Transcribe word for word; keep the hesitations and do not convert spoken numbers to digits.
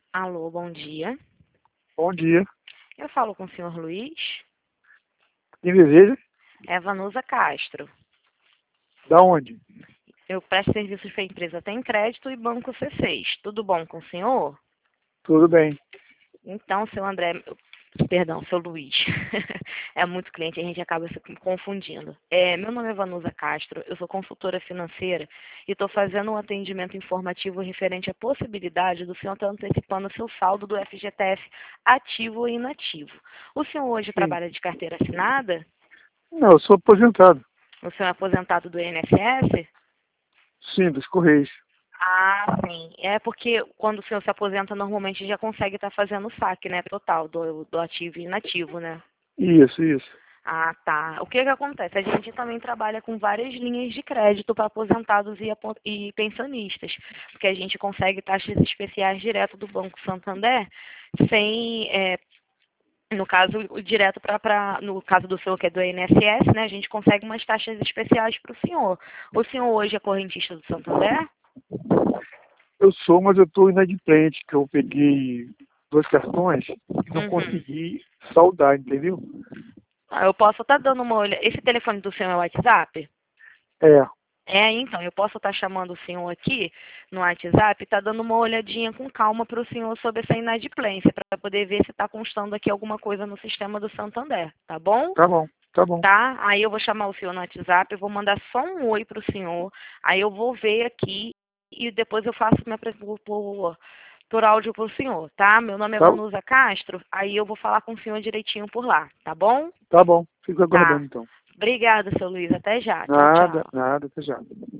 Alô, bom dia. Bom dia. Eu falo com o senhor Luiz. Quem deseja? É Vanusa Castro. Da onde? Eu presto serviços para a empresa Tem Crédito e Banco C seis. Tudo bom com o senhor? Tudo bem. Então, seu André, perdão, seu Luiz. É muito cliente, a gente acaba se confundindo. É, meu nome é Vanusa Castro, eu sou consultora financeira e estou fazendo um atendimento informativo referente à possibilidade do senhor estar antecipando seu saldo do F G T S ativo ou inativo. O senhor hoje Sim. trabalha de carteira assinada? Não, eu sou aposentado. O senhor é aposentado do I N S S? Sim, dos Correios. Ah, sim. É porque quando o senhor se aposenta, normalmente já consegue estar fazendo o saque, né? Total, do, do ativo e inativo, né? Isso, isso. Ah, tá. O que que acontece? A gente também trabalha com várias linhas de crédito para aposentados e, apo- e pensionistas, porque a gente consegue taxas especiais direto do Banco Santander, sem, é, no caso, o direto para, no caso do senhor que é do I N S S, né? A gente consegue umas taxas especiais para o senhor. O senhor hoje é correntista do Santander? Eu sou, mas eu estou inadimplente, que eu peguei dois cartões e não Uhum. consegui saldar, entendeu? Ah, eu posso estar dando uma olhada. Esse telefone do senhor é o WhatsApp? É, É, então, eu posso estar chamando o senhor aqui no WhatsApp e tá dando uma olhadinha com calma para o senhor sobre essa inadimplência, para poder ver se está constando aqui alguma coisa no sistema do Santander, tá bom? tá bom, tá bom, Tá? Aí eu vou chamar o senhor no WhatsApp, eu vou mandar só um oi para o senhor, aí eu vou ver aqui e depois eu faço minha pre- por, por, por áudio para o senhor, tá? Meu nome é tá, Vanusa Castro, aí eu vou falar com o senhor direitinho por lá, tá bom? tá bom. Fico Tá. aguardando então. Obrigada, seu Luiz. Até já. Tchau, Nada, tchau. nada, até já.